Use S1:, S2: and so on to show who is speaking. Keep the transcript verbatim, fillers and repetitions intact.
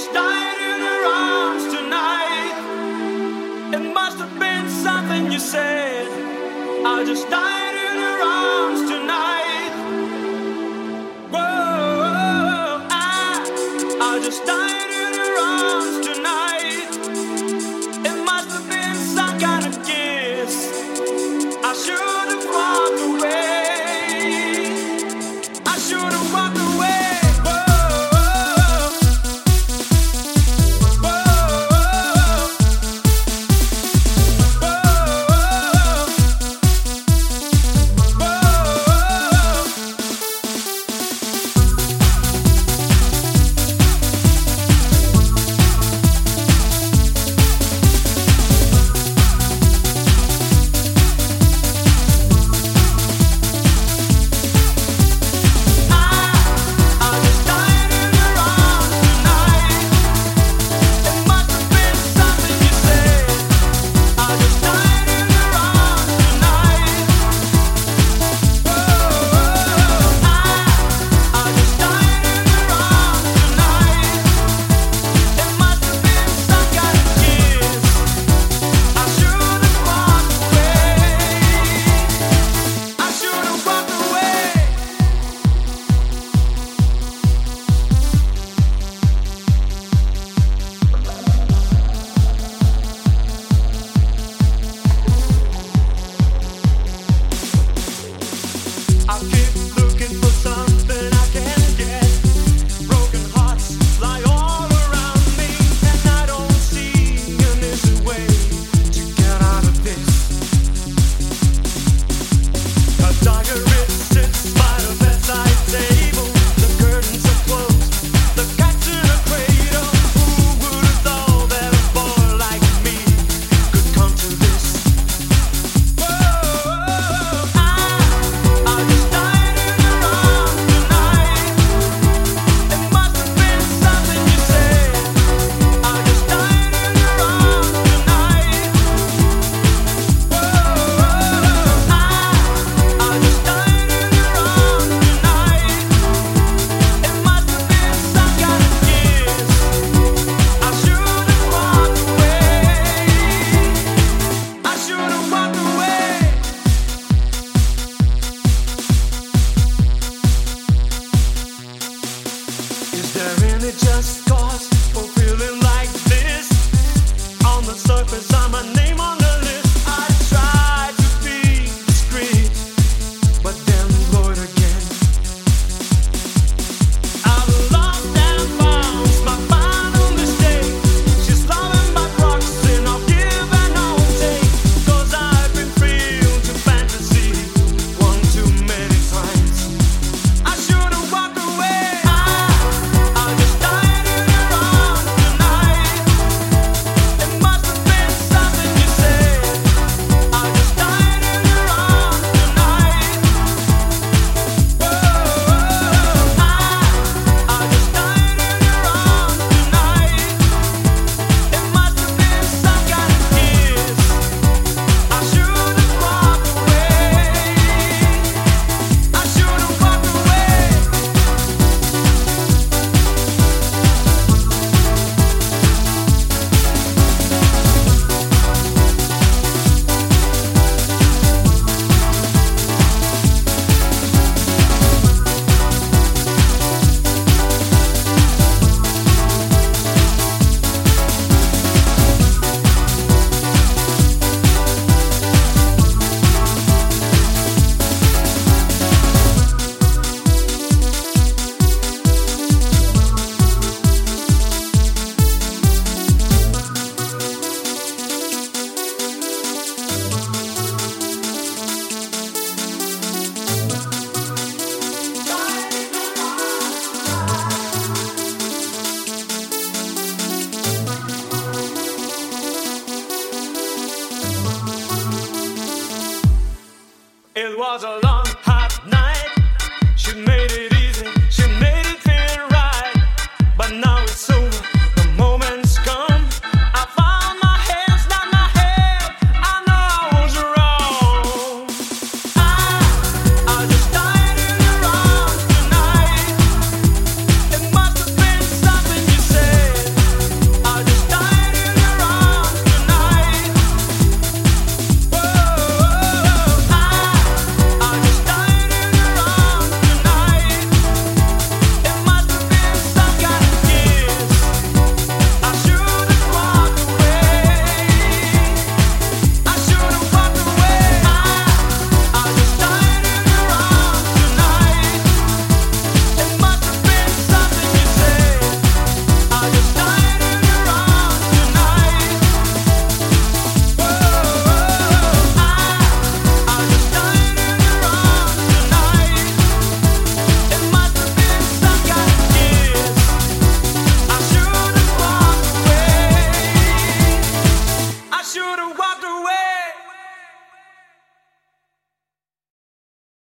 S1: just died in your arms tonight. It must have been something you said. I just died in your arms tonight. Whoa, I, I just died in your arms tonight. It must have been some kind of kiss. I should have walked away. I should have walked away. It was a long, hot night. She made it easy, she made it feel right. But now it's over, the moment's come. I found my hands, not my head. I know I was wrong. I, I just died in your arms tonight. It must have been something you said. should have